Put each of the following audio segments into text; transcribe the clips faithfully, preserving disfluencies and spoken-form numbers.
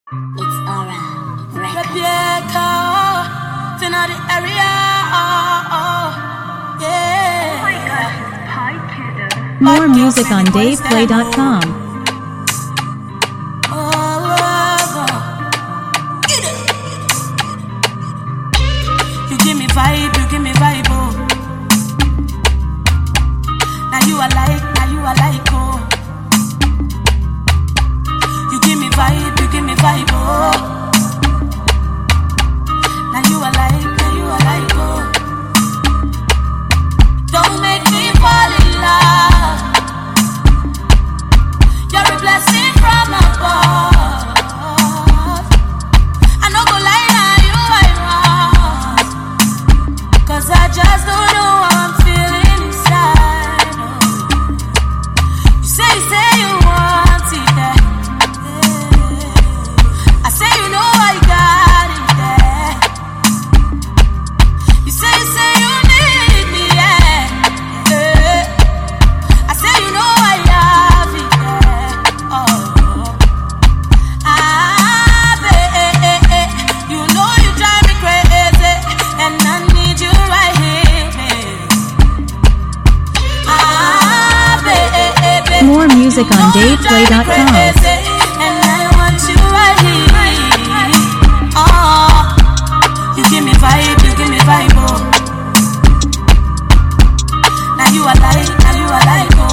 It's alright. Rebecca, in the area. Oh, oh, yeah. Oh my gosh, it's Pie Kiddo. More music on dave play dot com. Oh, oh, oh. You give me vibe, you give me vibe, oh. Now you are like, now you are like, oh. You give me vibe, you give me vibe, oh. Now you are like, now you are like, oh. Don't make me fall in love. You're a blessing from above. I no go lie, now you I wrong. Cause I just don't know how I'm feeling inside. You say, you say you want it there. I say you know I got it there. You say, you say you need me, yeah. Yeah. I say you know I love it there. Oh, ah, baby, you know you drive me crazy, and I need you right here, baby. Ah, baby, More music you on know you dave play dot drive me com. crazy, and I want you right here. Oh, you give me vibe, you give me vibe, oh. Now you are like, now you are like, oh.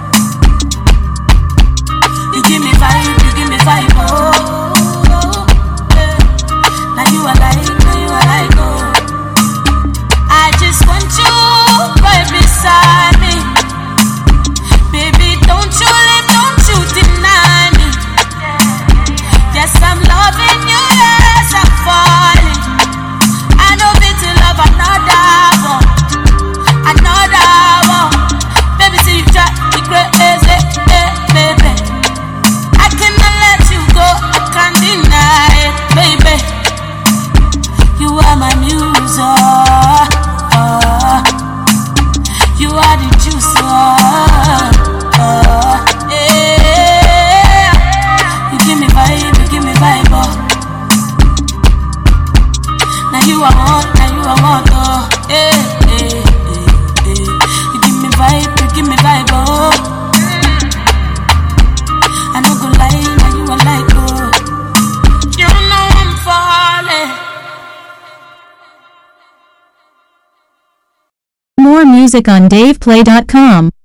You give me vibe, you give me vibe, oh. Yeah. Now you are like, now you are like, oh. I just want you right beside me. Baby, don't you leave, don't you deny me. Yes, I'm loving you, yes, I'm falling. I know fit to love another one, another one. Baby, see you drive me crazy, eh, baby. I cannot let you go, I can't deny it, baby. You are my muse, oh, oh. You are the juice, oh, oh, yeah. You give me vibe, you give me vibe, oh. Now you are one, now you are one, oh, yeah, yeah, yeah, yeah. You give me vibe, you give me vibe, oh. I no go lie, now you are like, oh. You know I'm falling. More music on dave play dot com.